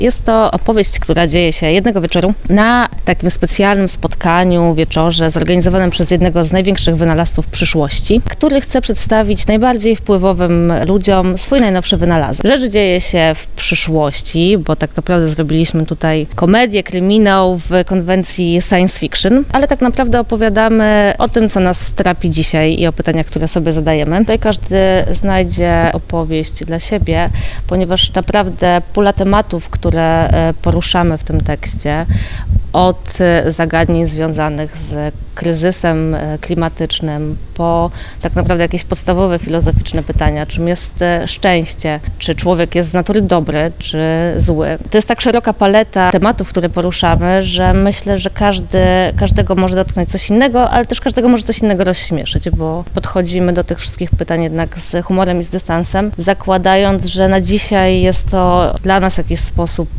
Jest to opowieść, która dzieje się jednego wieczoru na takim specjalnym spotkaniu, wieczorze zorganizowanym przez jednego z największych wynalazców przyszłości, który chce przedstawić najbardziej wpływowym ludziom swój najnowszy wynalazek. Rzecz dzieje się w przyszłości, bo tak naprawdę zrobiliśmy tutaj komedię, kryminał w konwencji science fiction, ale tak naprawdę opowiadamy o tym, co nas trapi dzisiaj i o pytaniach, które sobie zadajemy. Tutaj każdy znajdzie opowieść dla siebie, ponieważ naprawdę pula tematów, które poruszamy w tym tekście, od zagadnień związanych z kryzysem klimatycznym, po tak naprawdę jakieś podstawowe filozoficzne pytania, czym jest szczęście, czy człowiek jest z natury dobry, czy zły. To jest tak szeroka paleta tematów, które poruszamy, że myślę, że każdego może dotknąć coś innego, ale też każdego może coś innego rozśmieszyć, bo podchodzimy do tych wszystkich pytań jednak z humorem i z dystansem, zakładając, że na dzisiaj jest to dla nas w jakiś sposób